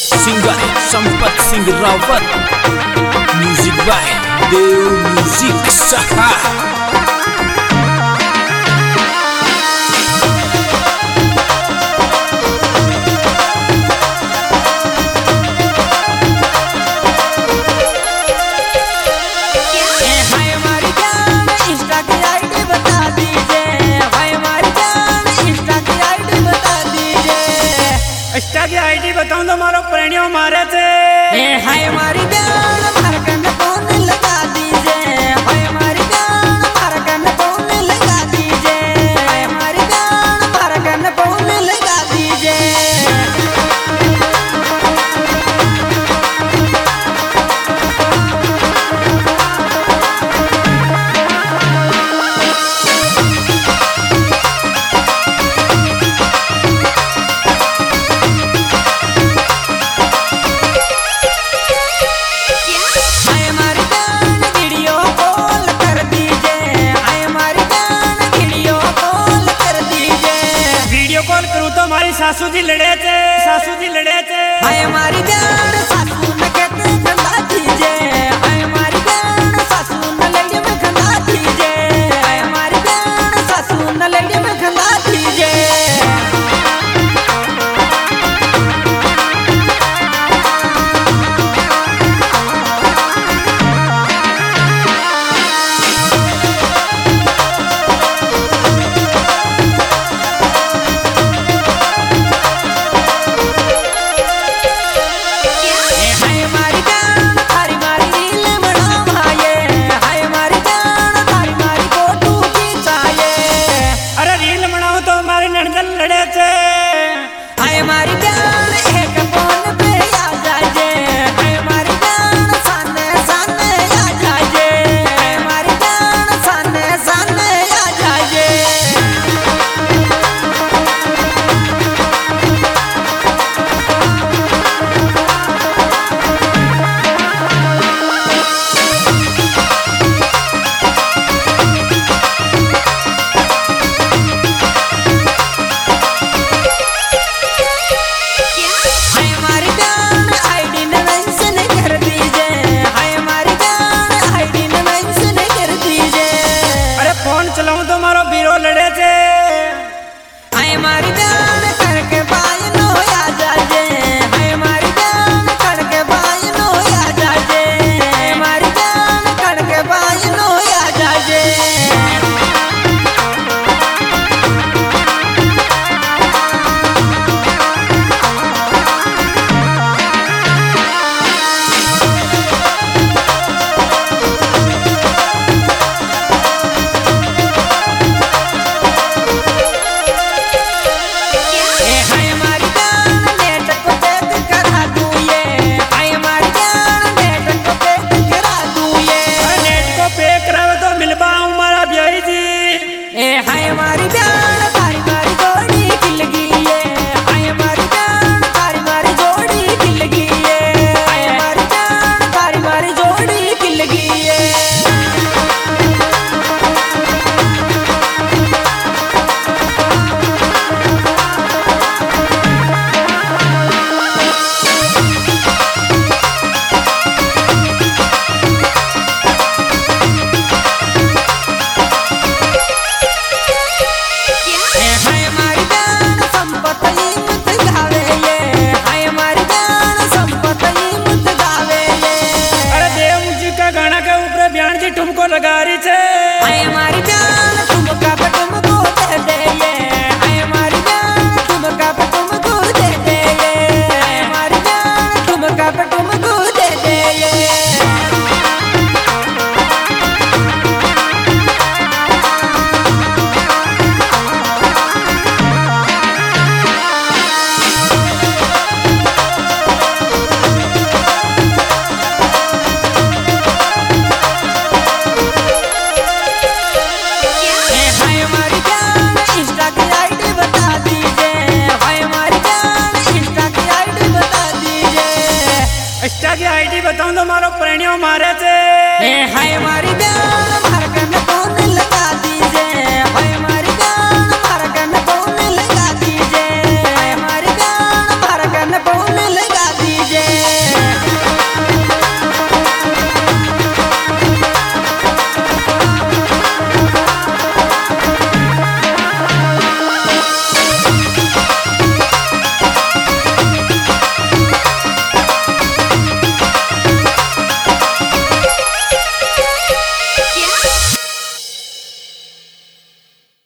Singer Sampat Singh Rawat, music by Dev music Saha. Insta की ID बताऊं तो मारो प्रेमियों मारे थे। हाय हमारी जान मारकन फोन लगा दीजिए, हाय हमारी जान मारकन फोन लगा दीजिए, हाय हमारी जान मारकन फोन लगा दीजिए। सासू जी लड़े थे, सासू जी लड़े थे। हाय हमारी जान सासू न कहते खंदा दीजिए, हाय हमारी जान सासू न लड़े में खंदा दीजिए, हाय हमारी जान सासू न लड़े में खंदा दीजिए। हमारी जान एक फोन पे आ जाए, हमारी जान सामने सामने आ जाए, हमारी जान सामने सामने आ जाए। चलाऊं तो मारो बीरो लड़े थे। हमारी जान करके बाय नो आ जाए, हमारी जान करके बाय नो आ जाए, हमारी जान करके बाय नो आ जाए। हमारी जान तारी मारी जोड़ी खिल गई है, हमारी जान तारी मारी जोड़ी खिल गई है, हमारी जान तारी मारी जोड़ी खिल गई है। तुमको लगा रही थे। हमारी जान तुमका पे तुमको दे दे ये, हमारी जान तुमका पे तुमको दे दे ये, हमारी जान तुमका पे तुमको दे दे ये। इंस्टा की आईडी बताऊं तो मारो प्रेमियों मारे थे। हमारी